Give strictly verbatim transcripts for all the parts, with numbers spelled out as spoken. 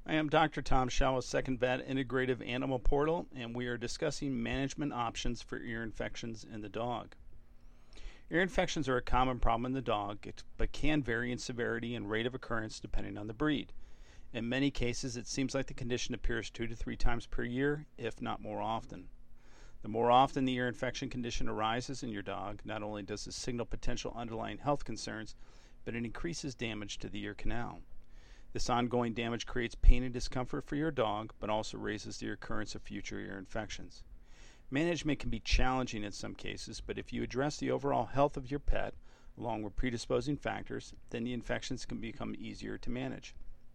I am Doctor Tom Shaw with Second Vet Integrative Animal Portal, and we are discussing management options for ear infections in the dog. Ear infections are a common problem in the dog, but can vary in severity and rate of occurrence depending on the breed. In many cases, it seems like the condition appears two to three times per year, if not more often. The more often the ear infection condition arises in your dog, not only does this signal potential underlying health concerns, but it increases damage to the ear canal. This ongoing damage creates pain and discomfort for your dog, but also raises the occurrence of future ear infections. Management can be challenging in some cases, but if you address the overall health of your pet, along with predisposing factors, then the infections can become easier to manage.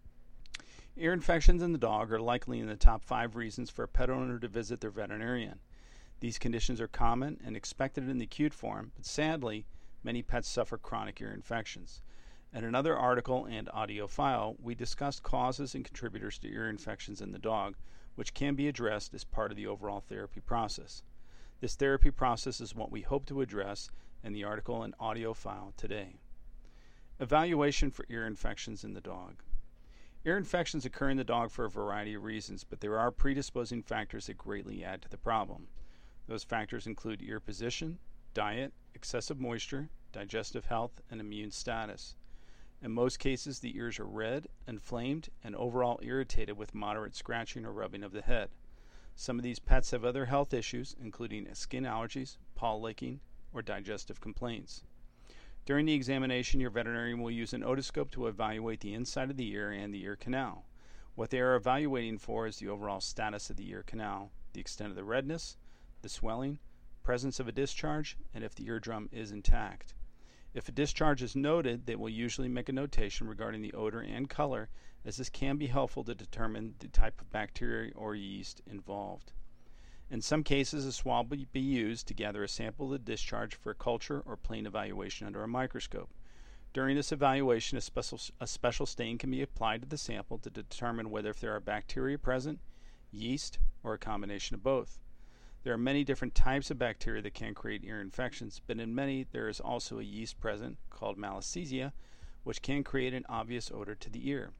Ear infections in the dog are likely in the top five reasons for a pet owner to visit their veterinarian. These conditions are common and expected in the acute form, but sadly, many pets suffer chronic ear infections. In another article and audio file, we discussed causes and contributors to ear infections in the dog, which can be addressed as part of the overall therapy process. This therapy process is what we hope to address in the article and audio file today. Evaluation for ear infections in the dog. Ear infections occur in the dog for a variety of reasons, but there are predisposing factors that greatly add to the problem. Those factors include ear position, diet, excessive moisture, digestive health, and immune status. In most cases, the ears are red, inflamed, and overall irritated with moderate scratching or rubbing of the head. Some of these pets have other health issues, including skin allergies, paw licking, or digestive complaints. During the examination, your veterinarian will use an otoscope to evaluate the inside of the ear and the ear canal. What they are evaluating for is the overall status of the ear canal, the extent of the redness, the swelling, presence of a discharge, and if the eardrum is intact. If a discharge is noted, they will usually make a notation regarding the odor and color, as this can be helpful to determine the type of bacteria or yeast involved. In some cases, a swab will be used to gather a sample of the discharge for a culture or plain evaluation under a microscope. During this evaluation, a special, a special stain can be applied to the sample to determine whether if there are bacteria present, yeast, or a combination of both. There are many different types of bacteria that can create ear infections, but in many there is also a yeast present called Malassezia, which can create an obvious odor to the ear.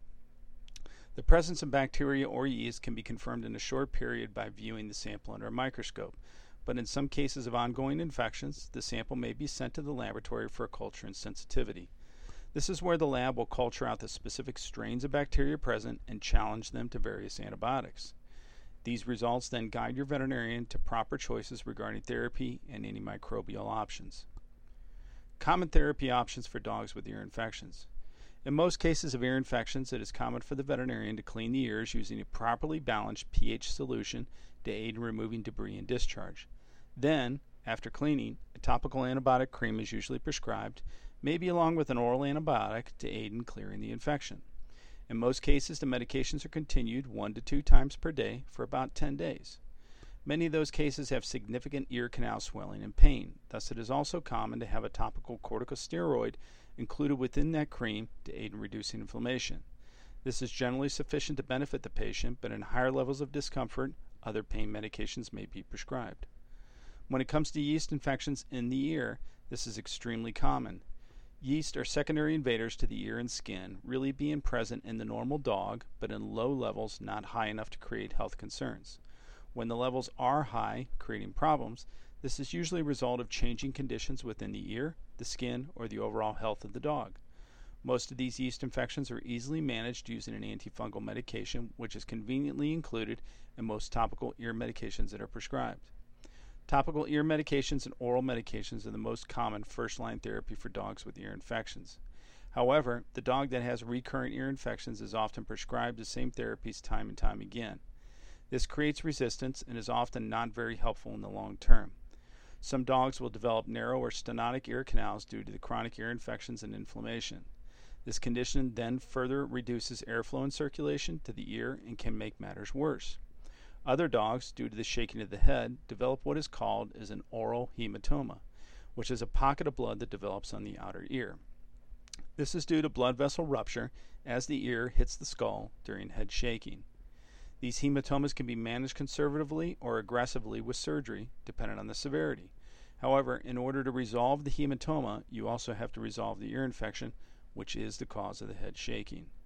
The presence of bacteria or yeast can be confirmed in a short period by viewing the sample under a microscope, but in some cases of ongoing infections, the sample may be sent to the laboratory for a culture and sensitivity. This is where the lab will culture out the specific strains of bacteria present and challenge them to various antibiotics. These results then guide your veterinarian to proper choices regarding therapy and antimicrobial options. Common therapy options for dogs with ear infections. In most cases of ear infections, it is common for the veterinarian to clean the ears using a properly balanced pH solution to aid in removing debris and discharge. Then, after cleaning, a topical antibiotic cream is usually prescribed, maybe along with an oral antibiotic to aid in clearing the infection. In most cases, the medications are continued one to two times per day for about ten days. Many of those cases have significant ear canal swelling and pain, thus it is also common to have a topical corticosteroid included within that cream to aid in reducing inflammation. This is generally sufficient to benefit the patient, but in higher levels of discomfort, other pain medications may be prescribed. When it comes to yeast infections in the ear, this is extremely common. Yeast are secondary invaders to the ear and skin, really being present in the normal dog, but in low levels not high enough to create health concerns. When the levels are high, creating problems, this is usually a result of changing conditions within the ear, the skin, or the overall health of the dog. Most of these yeast infections are easily managed using an antifungal medication, which is conveniently included in most topical ear medications that are prescribed. Topical ear medications and oral medications are the most common first-line therapy for dogs with ear infections. However, the dog that has recurrent ear infections is often prescribed the same therapies time and time again. This creates resistance and is often not very helpful in the long term. Some dogs will develop narrow or stenotic ear canals due to the chronic ear infections and inflammation. This condition then further reduces airflow and circulation to the ear and can make matters worse. Other dogs, due to the shaking of the head, develop what is called as an oral hematoma, which is a pocket of blood that develops on the outer ear. This is due to blood vessel rupture as the ear hits the skull during head shaking. These hematomas can be managed conservatively or aggressively with surgery, depending on the severity. However, in order to resolve the hematoma, you also have to resolve the ear infection, which is the cause of the head shaking.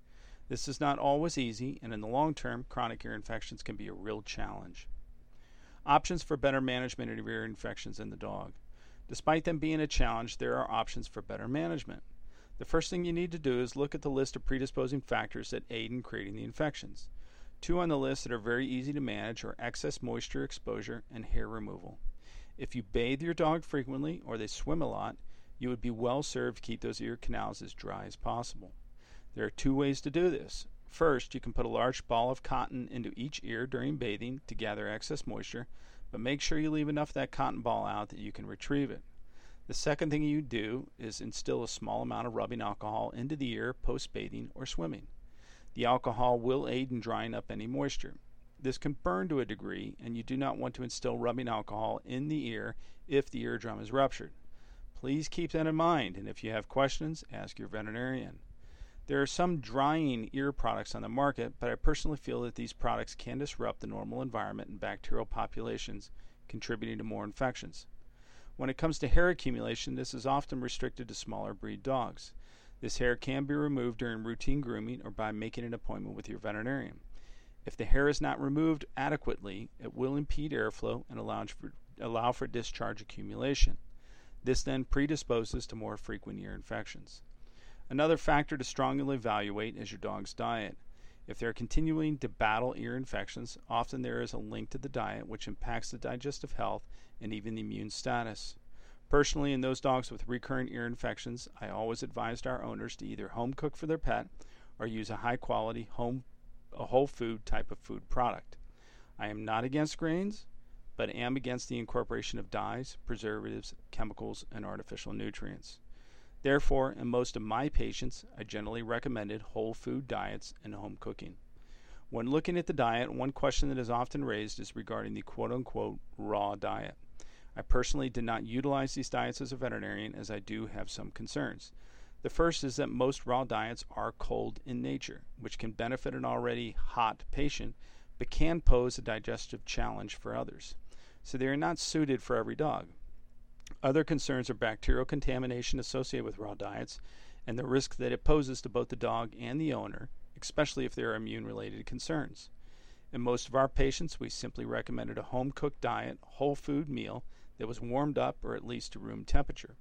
This is not always easy, and in the long term, chronic ear infections can be a real challenge. Options for better management of ear infections in the dog. Despite them being a challenge, there are options for better management. The first thing you need to do is look at the list of predisposing factors that aid in creating the infections. Two on the list that are very easy to manage are excess moisture exposure and hair removal. If you bathe your dog frequently or they swim a lot, you would be well served to keep those ear canals as dry as possible. There are two ways to do this. First, you can put a large ball of cotton into each ear during bathing to gather excess moisture, but make sure you leave enough of that cotton ball out that you can retrieve it. The second thing you do is instill a small amount of rubbing alcohol into the ear post-bathing or swimming. The alcohol will aid in drying up any moisture. This can burn to a degree, and you do not want to instill rubbing alcohol in the ear if the eardrum is ruptured. Please keep that in mind, and if you have questions, ask your veterinarian. There are some drying ear products on the market, but I personally feel that these products can disrupt the normal environment and bacterial populations, contributing to more infections. When it comes to hair accumulation, this is often restricted to smaller breed dogs. This hair can be removed during routine grooming or by making an appointment with your veterinarian. If the hair is not removed adequately, it will impede airflow and allow for, allow for discharge accumulation. This then predisposes to more frequent ear infections. Another factor to strongly evaluate is your dog's diet. If they are continuing to battle ear infections, often there is a link to the diet which impacts the digestive health and even the immune status. Personally, in those dogs with recurrent ear infections, I always advised our owners to either home cook for their pet or use a high quality home a whole food type of food product. I am not against grains, but am against the incorporation of dyes, preservatives, chemicals, and artificial nutrients. Therefore, in most of my patients, I generally recommended whole food diets and home cooking. When looking at the diet, one question that is often raised is regarding the quote-unquote raw diet. I personally did not utilize these diets as a veterinarian, as I do have some concerns. The first is that most raw diets are cold in nature, which can benefit an already hot patient, but can pose a digestive challenge for others. So they are not suited for every dog. Other concerns are bacterial contamination associated with raw diets and the risk that it poses to both the dog and the owner, especially if there are immune-related concerns. In most of our patients, we simply recommended a home-cooked diet, whole food meal that was warmed up or at least to room temperature.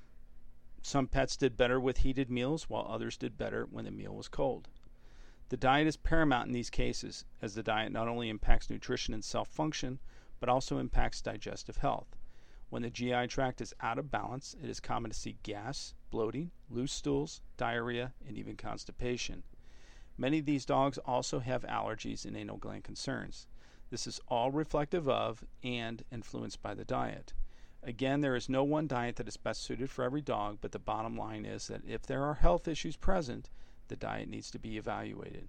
Some pets did better with heated meals, while others did better when the meal was cold. The diet is paramount in these cases, as the diet not only impacts nutrition and self-function, but also impacts digestive health. When the G I tract is out of balance, it is common to see gas, bloating, loose stools, diarrhea, and even constipation. Many of these dogs also have allergies and anal gland concerns. This is all reflective of and influenced by the diet. Again, there is no one diet that is best suited for every dog, but the bottom line is that if there are health issues present, the diet needs to be evaluated.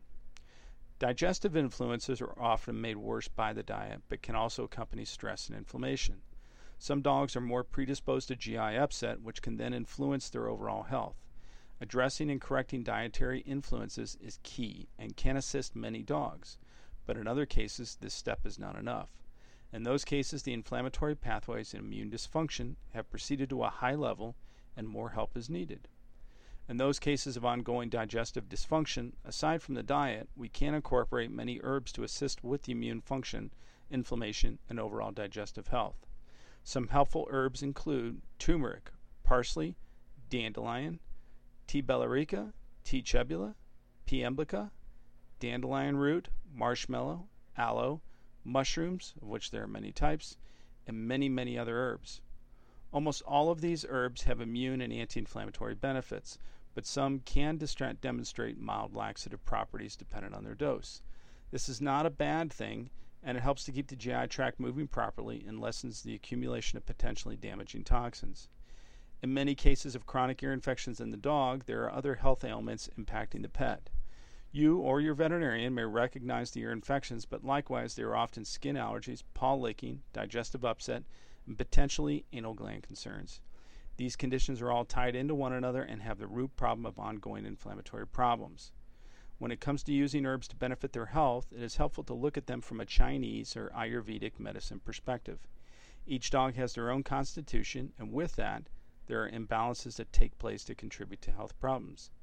Digestive influences are often made worse by the diet, but can also accompany stress and inflammation. Some dogs are more predisposed to G I upset, which can then influence their overall health. Addressing and correcting dietary influences is key and can assist many dogs, but in other cases, this step is not enough. In those cases, the inflammatory pathways and immune dysfunction have proceeded to a high level and more help is needed. In those cases of ongoing digestive dysfunction, aside from the diet, we can incorporate many herbs to assist with the immune function, inflammation, and overall digestive health. Some helpful herbs include turmeric, parsley, dandelion, T. bellerica, T. chebula, P. emblica, dandelion root, marshmallow, aloe, mushrooms, of which there are many types, and many, many other herbs. Almost all of these herbs have immune and anti-inflammatory benefits, but some can distra- demonstrate mild laxative properties dependent on their dose. This is not a bad thing, and it helps to keep the G I tract moving properly and lessens the accumulation of potentially damaging toxins. In many cases of chronic ear infections in the dog, there are other health ailments impacting the pet. You or your veterinarian may recognize the ear infections, but likewise there are often skin allergies, paw licking, digestive upset, and potentially anal gland concerns. These conditions are all tied into one another and have the root problem of ongoing inflammatory problems. When it comes to using herbs to benefit their health, it is helpful to look at them from a Chinese or Ayurvedic medicine perspective. Each dog has their own constitution, and with that, there are imbalances that take place to contribute to health problems.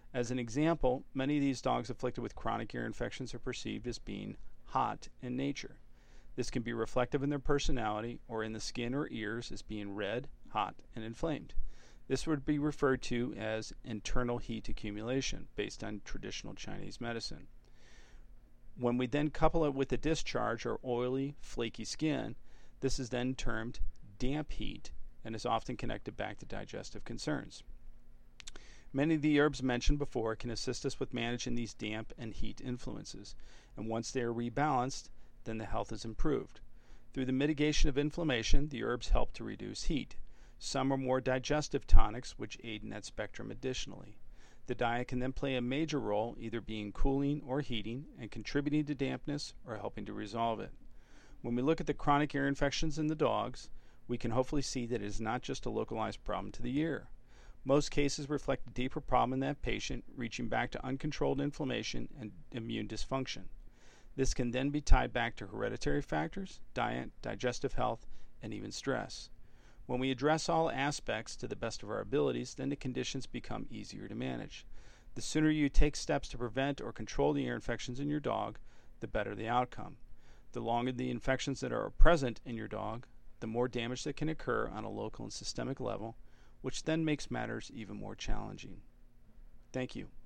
As an example, many of these dogs afflicted with chronic ear infections are perceived as being hot in nature. This can be reflective in their personality or in the skin or ears as being red, hot, and inflamed. This would be referred to as internal heat accumulation based on traditional Chinese medicine. When we then couple it with a discharge or oily, flaky skin, this is then termed damp heat and is often connected back to digestive concerns. Many of the herbs mentioned before can assist us with managing these damp and heat influences, and once they are rebalanced, then the health is improved. Through the mitigation of inflammation, the herbs help to reduce heat. Some are more digestive tonics, which aid in that spectrum additionally. The diet can then play a major role, either being cooling or heating, and contributing to dampness or helping to resolve it. When we look at the chronic ear infections in the dogs, we can hopefully see that it is not just a localized problem to the ear. Most cases reflect a deeper problem in that patient, reaching back to uncontrolled inflammation and immune dysfunction. This can then be tied back to hereditary factors, diet, digestive health, and even stress. When we address all aspects to the best of our abilities, then the conditions become easier to manage. The sooner you take steps to prevent or control the ear infections in your dog, the better the outcome. The longer the infections that are present in your dog, the more damage that can occur on a local and systemic level, which then makes matters even more challenging. Thank you.